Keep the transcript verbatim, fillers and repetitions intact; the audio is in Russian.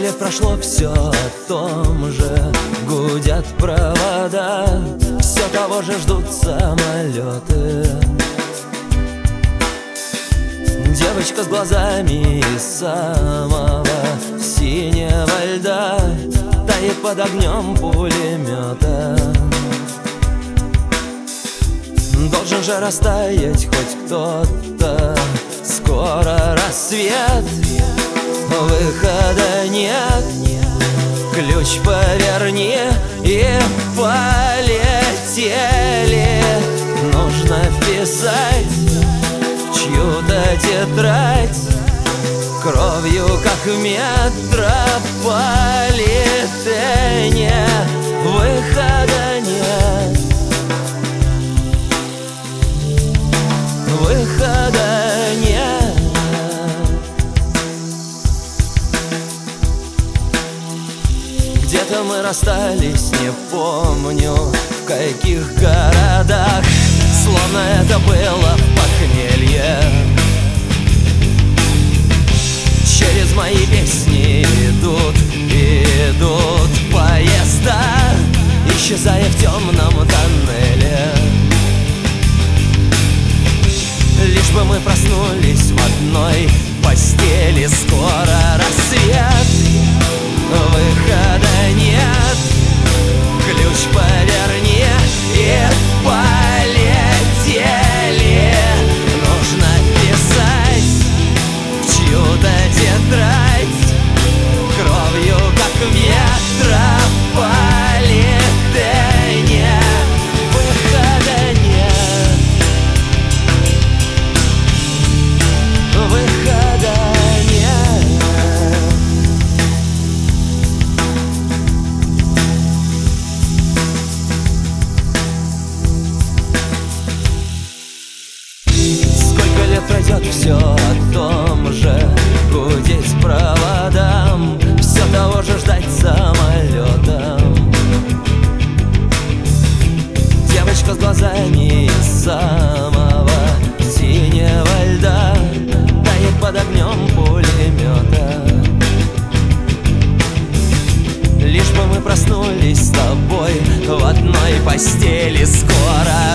лет прошло, все о том же. Гудят провода, все того же ждут самолеты. Девочка с глазами из самого синего льда тает под огнем пулемета. Должен же растаять хоть кто-то, скоро рассвет, выхода нет. Ключ поверни и полетели. Нужно вписать в чью-то тетрадь кровью, как в метрополитене. Выхода нет, выхода нет. Где-то мы расстались, не помню в каких городах, словно это было похмелье. Через мои песни идут, идут поезда, исчезая в темном тоннеле. Лишь бы мы проснулись в одной постели. Скоро рассвет, выхода нет. Ключ поверни и полетели. Нужно вписать в чью-то тетрадь кровью, как в метрополитене. Выхода нет, выхода нет. Сколько лет пройдет, все о том же. Гудеть проводам, все того же ждать самолетом. Девочка с глазами из самого синего льда тает под огнем пулемета. Лишь бы мы проснулись с тобой в одной постели. Скоро